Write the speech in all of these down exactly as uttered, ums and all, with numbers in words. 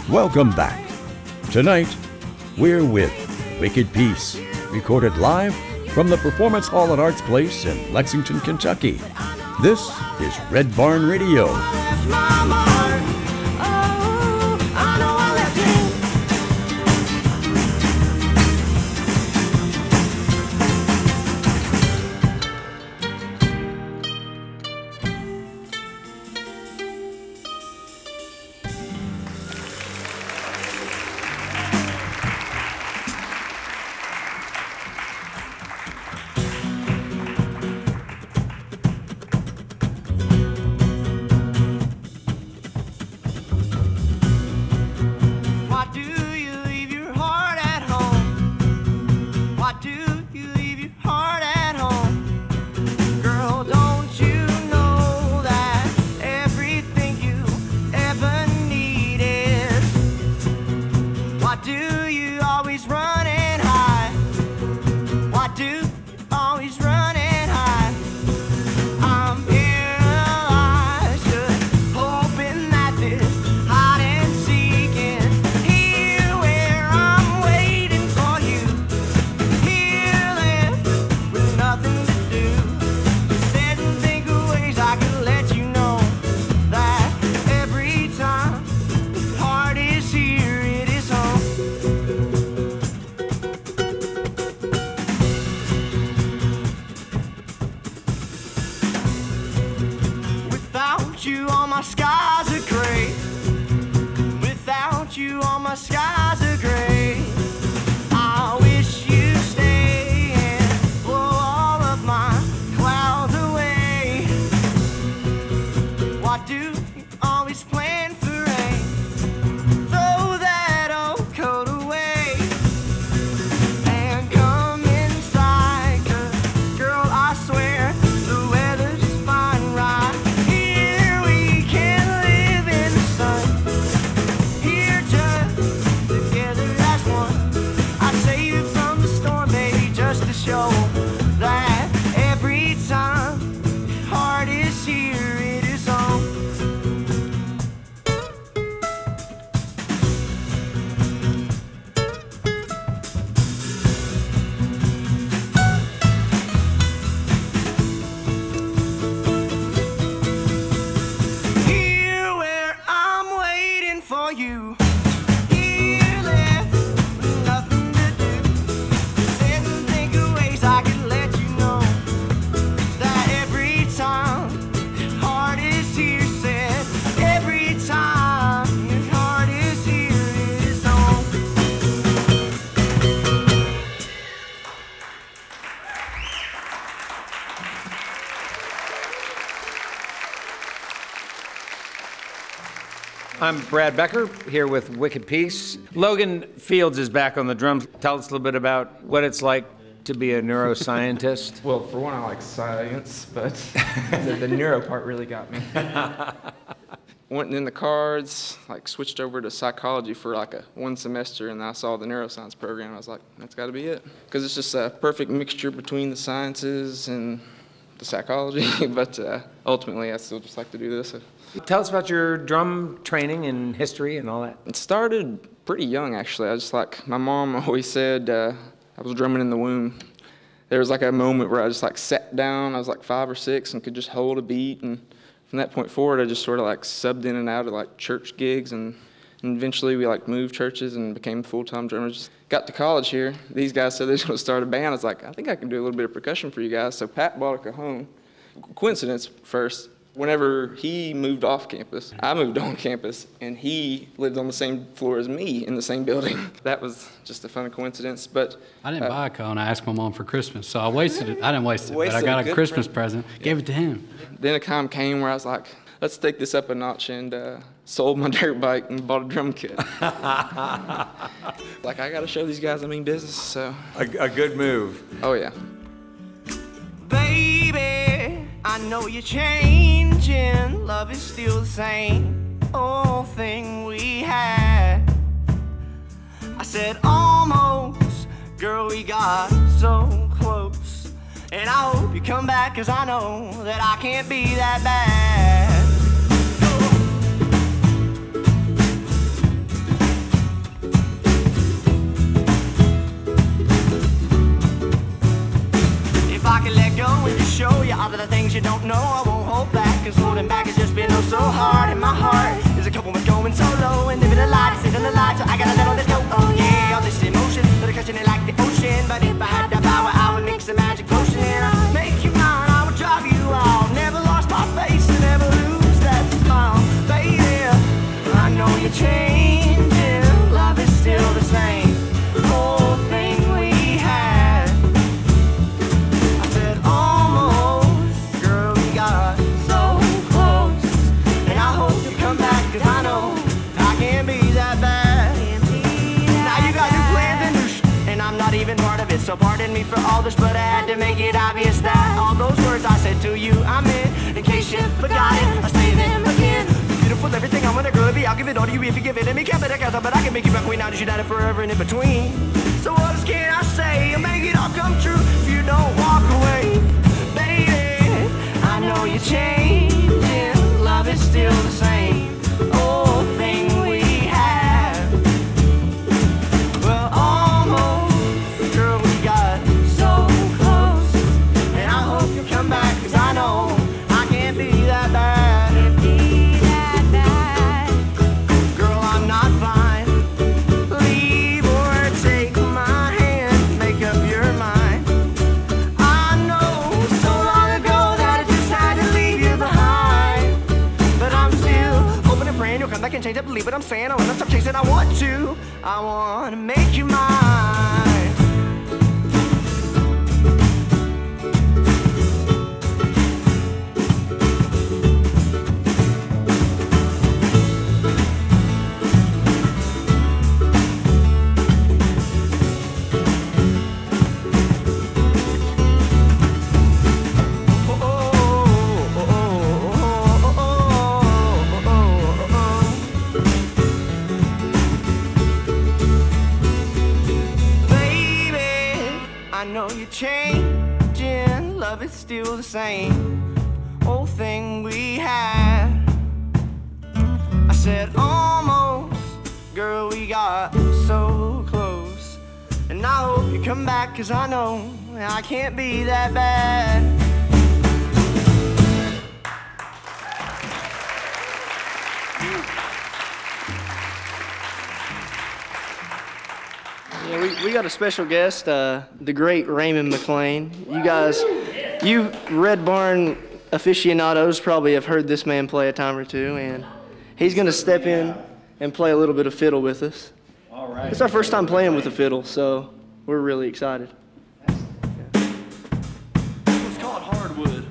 Welcome back. Tonight, we're with Wicked Peace, recorded live from the Performance Hall at Arts Place in Lexington, Kentucky. This is Red Barn Radio. I'm Brad Becker, here with Wicked Peace. Logan Fields is back on the drums. Tell us a little bit about what it's like to be a neuroscientist. Well, for one, I like science, but the, the neuro part really got me. Went in the cards, like switched over to psychology for like a one semester, and I saw the neuroscience program. I was like, that's got to be it. Because it's just a perfect mixture between the sciences and the psychology, but uh, ultimately I still just like to do this. Tell us about your drum training and history and all that. It started pretty young, actually. I just like, my mom always said uh, I was drumming in the womb. There was like a moment where I just like sat down, I was like five or six and could just hold a beat, and from that point forward I just sort of like subbed in and out of like church gigs, and, and eventually we like moved churches and became full-time drummers. Got to college here, these guys said they were going to start a band. I was like, I think I can do a little bit of percussion for you guys. So Pat bought a cajon. Coincidence first. Whenever he moved off campus, I moved on campus, and he lived on the same floor as me in the same building. That was just a fun coincidence, but... I didn't uh, buy a cone. I asked my mom for Christmas, so I wasted it. I didn't waste it, wasted but I got a, a Christmas present. present, gave it to him. Then a time came where I was like, let's take this up a notch, and uh, sold my dirt bike and bought a drum kit. Like, I got to show these guys I mean business, so... A, a good move. Oh, yeah. Baby, I know you're changing, love is still the same old thing we had. I said almost, girl, we got so close, and I hope you come back, cause I know that I can't be that bad. of things you don't know, I won't hold back. Cause holding back has just been oh so hard. And my heart is a couple with going solo and living a lie, sitting a lie. So I gotta let all this go. Oh yeah, all this emotion, but I catching it like the ocean. But if I had the power, I would mix a magic potion and I'd make you mine. I would drive you out. Never lost my face and never lose that smile, baby. I know you're changing, love is still the same. Whole thing we had. I said almost, girl, we got so close. And I hope you come back, cause I know I can't be that bad. Now you got new plans and new sh- and I'm not even part of it. So pardon me for all this, but I had to make it obvious that all those words I said to you, I meant, in case you forgot it, I'll say them again. Beautiful, everything I'm gonna girl be. I'll give it all to you if you give it to me. Can't bet I can't, but I can make you my queen now that you died it forever and in between. So what else can I say? I'll make it all come true if you don't walk away, baby. I know you're changing, love is still the same. Old thing we had. Well, almost, girl, we got so close. And I hope you come back, cause I know I can't be that bad. I can change, I believe what I'm saying. I wanna stop chasing, I want to. I wanna make you mine. Changing, love is still the same. Old thing we had. I said almost, girl, we got so close. And I hope you come back, cause I know I can't be that bad. Yeah, we, we got a special guest, uh, the great Raymond McLean. You guys, you Red Barn aficionados probably have heard this man play a time or two, and he's going to step in and play a little bit of fiddle with us. All right. It's our first time playing with a fiddle, so we're really excited. It's called Hardwood.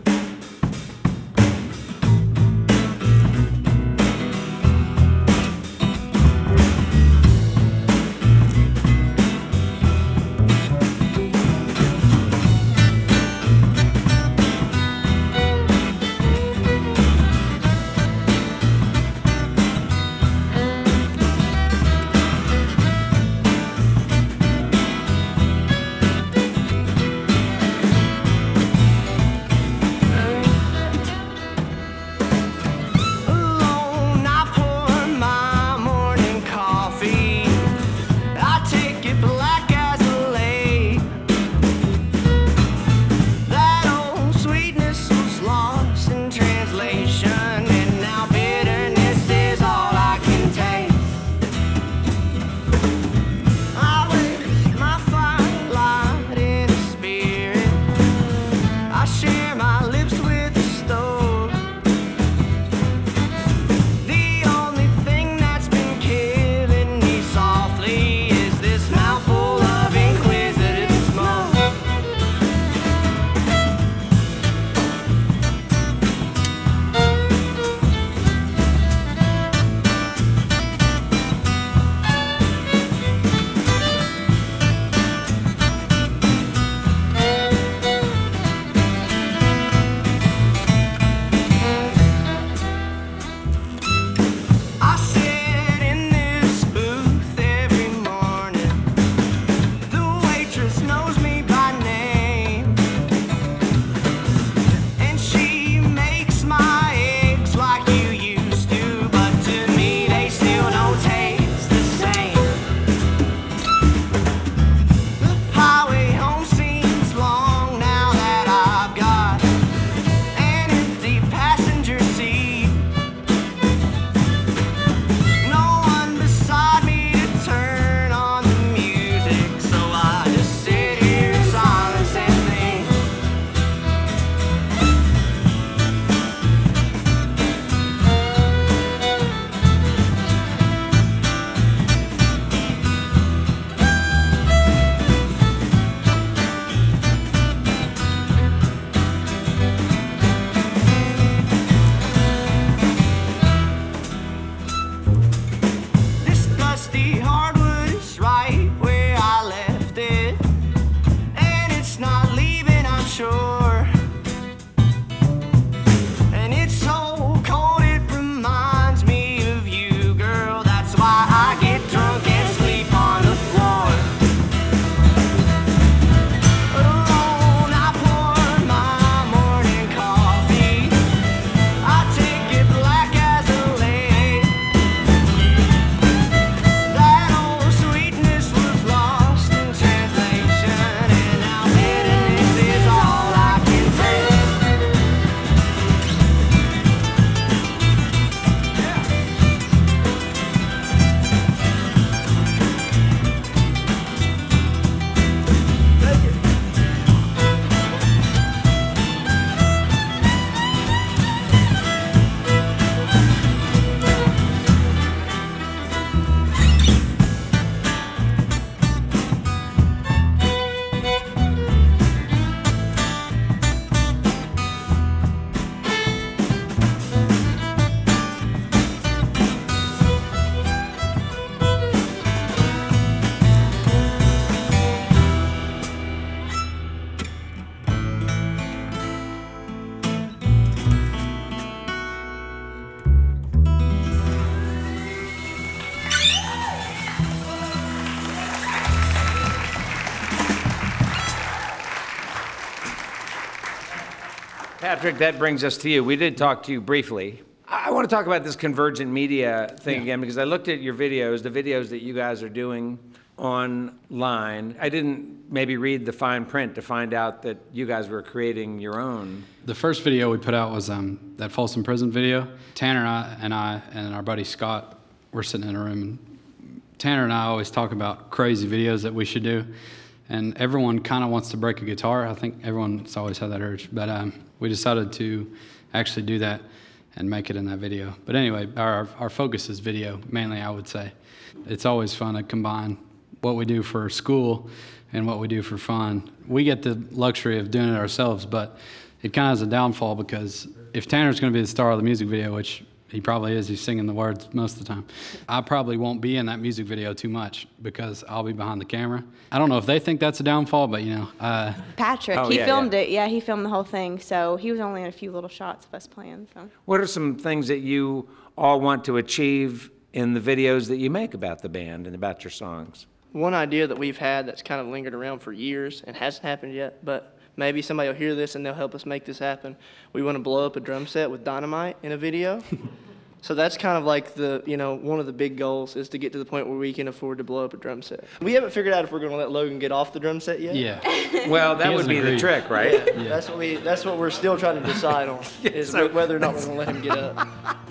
Patrick, that brings us to you. We did talk to you briefly. I want to talk about this convergent media thing yeah. again, because I looked at your videos, the videos that you guys are doing online. I didn't maybe read the fine print to find out that you guys were creating your own. The first video we put out was um, that Folsom Prison video. Tanner and I, and I and our buddy Scott were sitting in a room, and Tanner and I always talk about crazy videos that we should do. And everyone kind of wants to break a guitar. I think everyone's always had that urge. But um, we decided to actually do that and make it in that video. But anyway, our, our focus is video, mainly, I would say. It's always fun to combine what we do for school and what we do for fun. We get the luxury of doing it ourselves, but it kind of has a downfall because if Tanner's going to be the star of the music video, which he probably is, he's singing the words most of the time, I probably won't be in that music video too much because I'll be behind the camera. I don't know if they think that's a downfall, but you know. Uh, Patrick, oh, he yeah, filmed yeah. it. Yeah, he filmed the whole thing. So he was only in a few little shots of us playing. So. What are some things that you all want to achieve in the videos that you make about the band and about your songs? One idea that we've had that's kind of lingered around for years and hasn't happened yet, but maybe somebody will hear this and they'll help us make this happen. We want to blow up a drum set with dynamite in a video. So that's kind of like the, you know, one of the big goals is to get to the point where we can afford to blow up a drum set. We haven't figured out if we're going to let Logan get off the drum set yet. yeah. Well, that He would hasn't be the agreed. trick, right? Yeah, yeah. That's what we. That's what we're still trying to decide on is so- whether or not we're going to let him get up.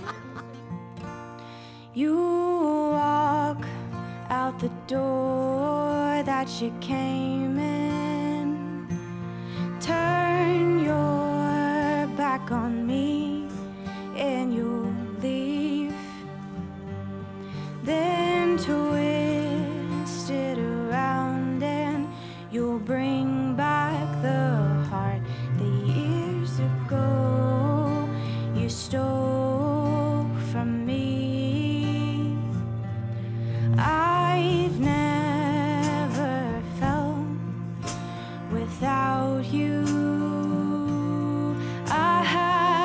You walk out the door that you came in. Turn your back on me and you'll leave. Then twist it around and you'll bring back the heart that years ago you stole from me. I've never felt without you. I have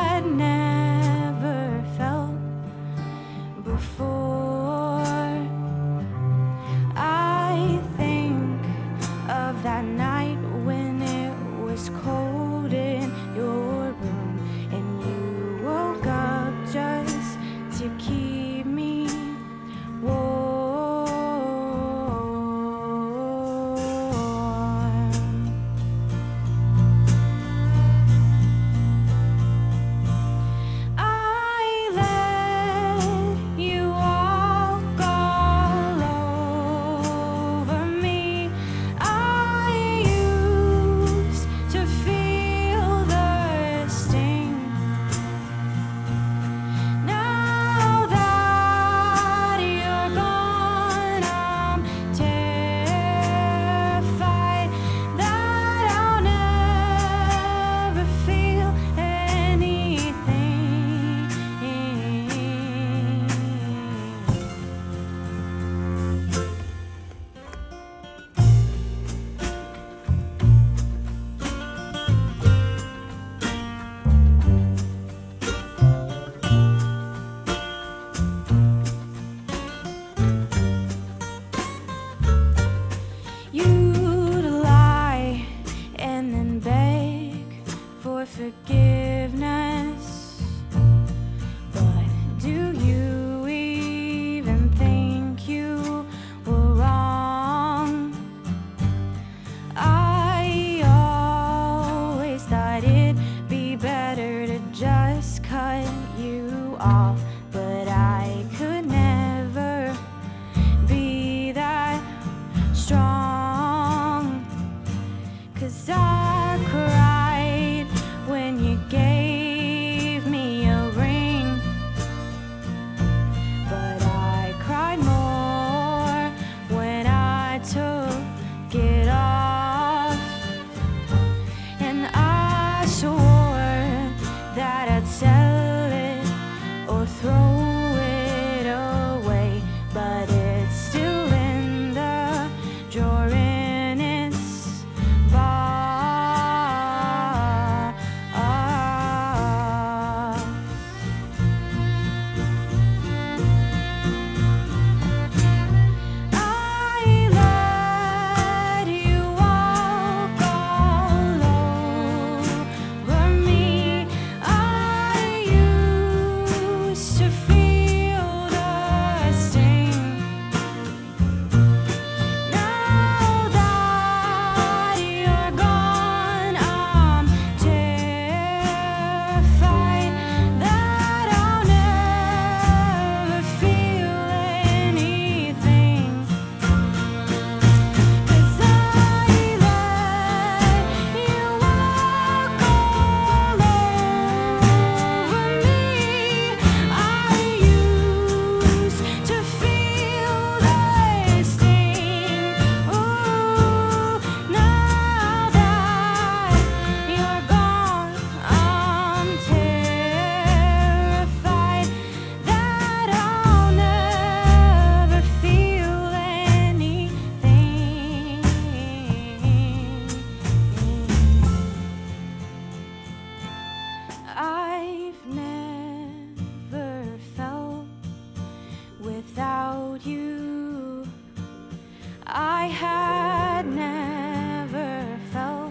had never felt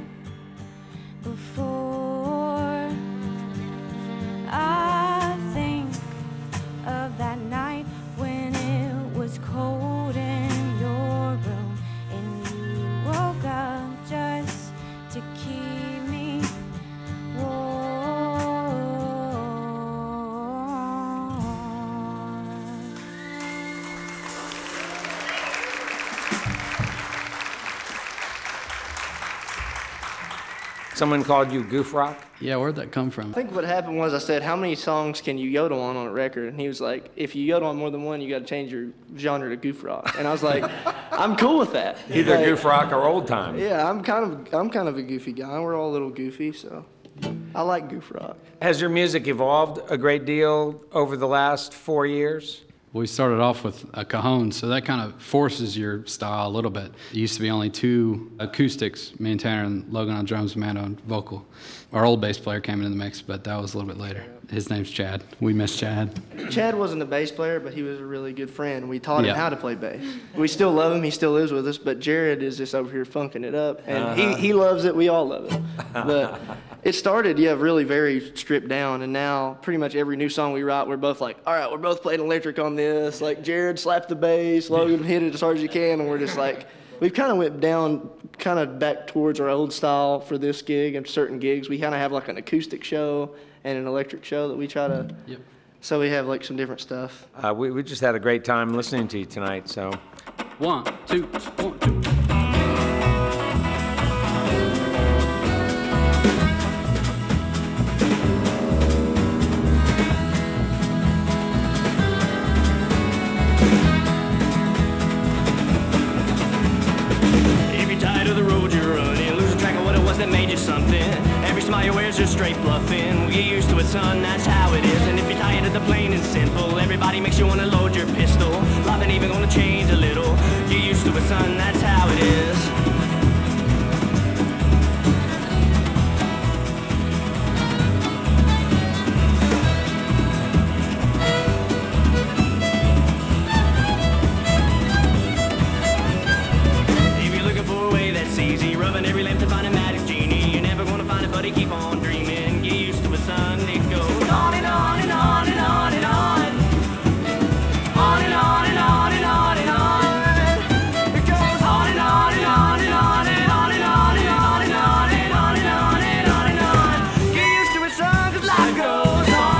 before. I think of that night when it was cold in your room and you woke up just to keep me warm. Someone called you Goof Rock? Yeah, where'd that come from? I think what happened was I said, how many songs can you yodel on on a record? And he was like, if you yodel on more than one, you got to change your genre to goof rock. And I was like, I'm cool with that. He's Either like, Goof Rock or Old Time. Yeah, I'm kind of I'm kind of a goofy guy. We're all a little goofy, so I like goof rock. Has your music evolved a great deal over the last four years? We started off with a cajon, so that kind of forces your style a little bit. It used to be only two acoustics, me and Tanner, and Logan on drums, Amanda on vocal. Our old bass player came into the mix, but that was a little bit later. His name's Chad. We miss Chad. Chad wasn't a bass player, but he was a really good friend. We taught him Yeah. how to play bass. We still love him. He still lives with us, but Jared is just over here funking it up, and Uh-huh. he, he loves it. We all love it. But it started, yeah, really very stripped down, and now pretty much every new song we write, we're both like, all right, we're both playing electric on this. Like Jared slapped the bass, Logan hit it as hard as he can, and we're just like, we've kind of went down, kind of back towards our old style for this gig and certain gigs. We kind of have like an acoustic show and an electric show that we try to. Yep. So we have like some different stuff. Uh, we, we just had a great time listening to you tonight, so. One, two, one, two. If you're tired of the road you're running, losing track of what it was that made you something. Every smile you wear is just straight bluffing. We get used to it, son, that's how it is. And if you're tired of the plain and simple, everybody makes you wanna load your pistol. Life ain't even gonna change a little. Get used to it, son, that's how it is. If you're looking for a way that's easy, rubbing every lamp to find a magic genie, you're never gonna find it, buddy, keep on dreaming. Get used to it, son, it goes on and on and on and on and on. On and on and on and on and on. It goes on and on and on and on and on and on and on and on and on and on and on and on. Get used to it, son, 'cause life goes on.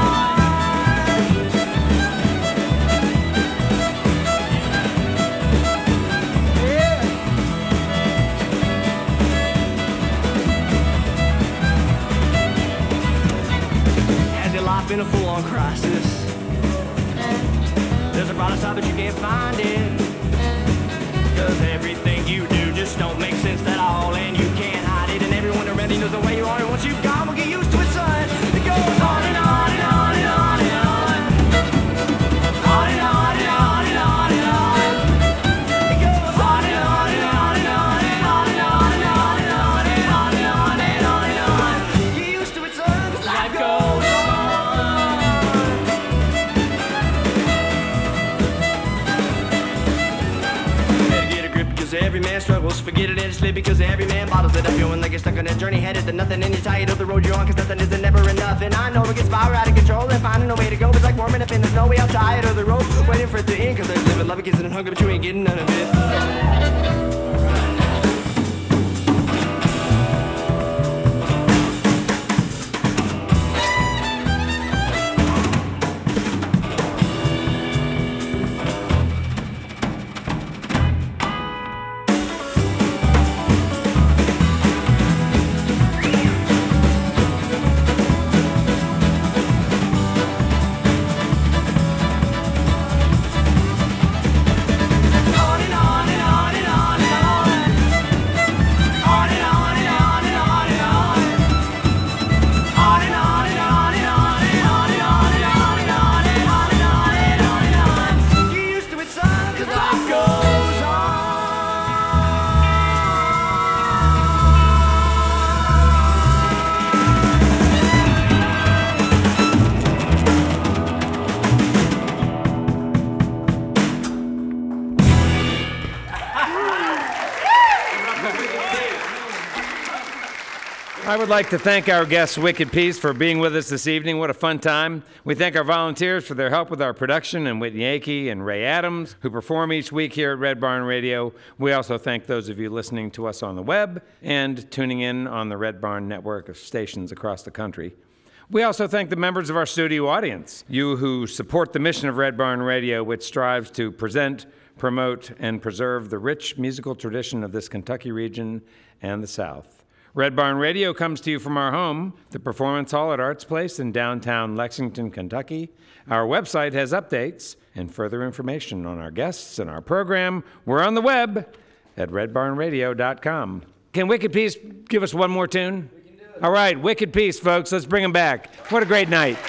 Has your life been a full-on crisis? There's a brighter side, but you can't find it. Cause everything you do just don't make sense at all, and you can't hide it, and everyone around you knows the way you are, and once you've gone, we'll get used to it, son. It goes on and on and on and on and on. On and on and on and on and on. It goes on and on and on and on and on and on and on and on and on and on and on and on. Get used to it, son, 'cause life goes on. Better get a grip because every man struggles. Forget it and it's lit because every man bottles it up. Feeling like you're stuck on a journey headed to nothing, and you're tired of the road you're on because nothing isn't never enough. And I know it gets far out of control and finding no way to go. It's like warming up and there's no way out. Tired of the road, waiting for it to end because there's living, loving, kissing and hunger, but you ain't getting none of it. On and on and on and on and on. On and on and on and on and on. On and on and on and on and on and on and on and on and on and on and on and on. Get used to it, son, 'cause life goes on. I would like to thank our guest, Wicked Peace, for being with us this evening. What a fun time. We thank our volunteers for their help with our production, and Whitney Akey and Ray Adams, who perform each week here at Red Barn Radio. We also thank those of you listening to us on the web and tuning in on the Red Barn network of stations across the country. We also thank the members of our studio audience, you who support the mission of Red Barn Radio, which strives to present, promote, and preserve the rich musical tradition of this Kentucky region and the South. Red Barn Radio comes to you from our home, the Performance Hall at Arts Place in downtown Lexington, Kentucky. Our website has updates and further information on our guests and our program. We're on the web at red barn radio dot com. Can Wicked Peace give us one more tune? We can do it. All right, Wicked Peace, folks. Let's bring them back. What a great night.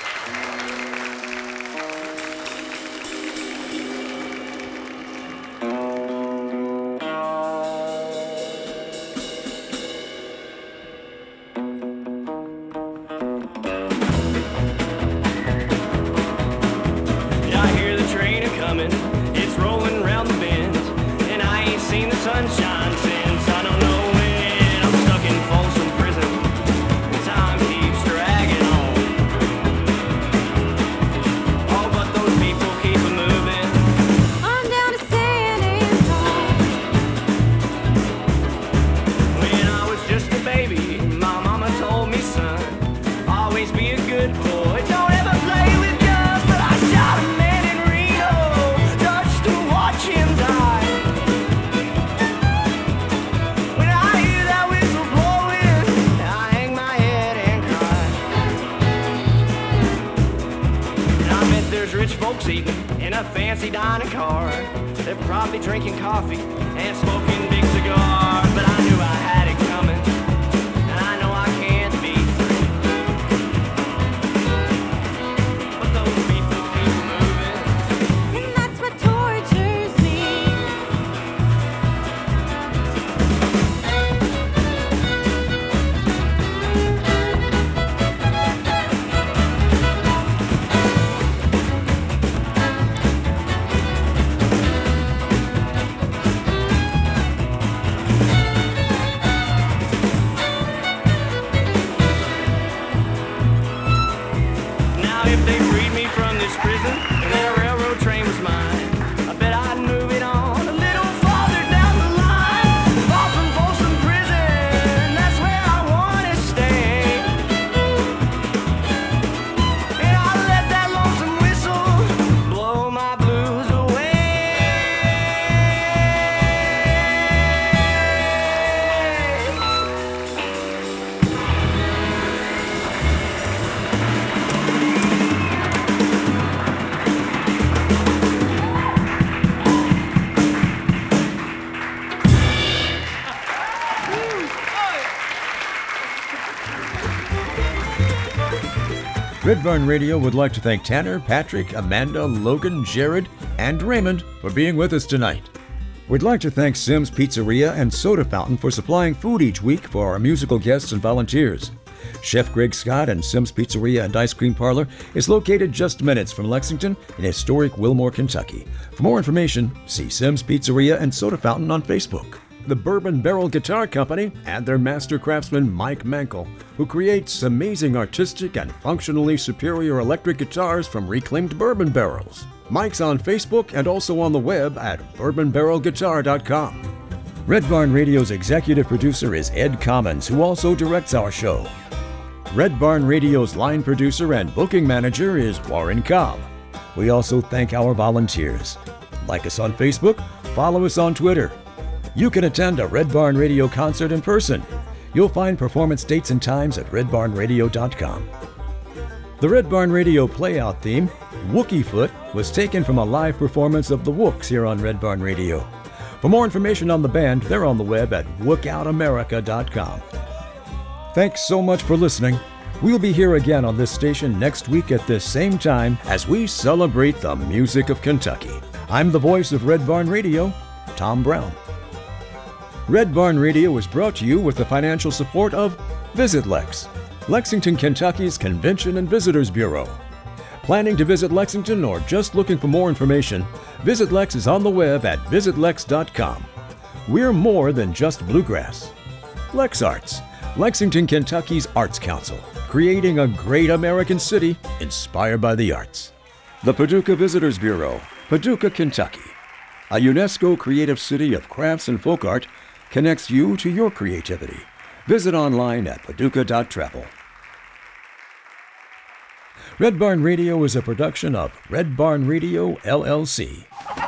Red Barn Radio would like to thank Tanner, Patrick, Amanda, Logan, Jared, and Raymond for being with us tonight. We'd like to thank Sim's Pizzeria and Soda Fountain for supplying food each week for our musical guests and volunteers. Chef Greg Scott and Sim's Pizzeria and Ice Cream Parlor is located just minutes from Lexington in historic Wilmore, Kentucky. For more information, see Sim's Pizzeria and Soda Fountain on Facebook. The Bourbon Barrel Guitar Company and their master craftsman Mike Mankel, who creates amazing artistic and functionally superior electric guitars from reclaimed bourbon barrels. Mike's on Facebook and also on the web at bourbon barrel guitar dot com. Red Barn Radio's executive producer is Ed Commons, who also directs our show. Red Barn Radio's line producer and booking manager is Warren Cobb. We also thank our volunteers. Like us on Facebook, follow us on Twitter. You can attend a Red Barn Radio concert in person. You'll find performance dates and times at red barn radio dot com. The Red Barn Radio playout theme, Wookie Foot, was taken from a live performance of the Wooks here on Red Barn Radio. For more information on the band, they're on the web at wook out america dot com. Thanks so much for listening. We'll be here again on this station next week at this same time as we celebrate the music of Kentucky. I'm the voice of Red Barn Radio, Tom Brown. Red Barn Radio is brought to you with the financial support of Visit Lex, Lexington, Kentucky's Convention and Visitors Bureau. Planning to visit Lexington or just looking for more information, Visit Lex is on the web at visit lex dot com. We're more than just bluegrass. Lex Arts, Lexington, Kentucky's Arts Council, creating a great American city inspired by the arts. The Paducah Visitors Bureau, Paducah, Kentucky. A UNESCO creative city of crafts and folk art connects you to your creativity. Visit online at paducah dot travel. Red Barn Radio is a production of Red Barn Radio, L L C.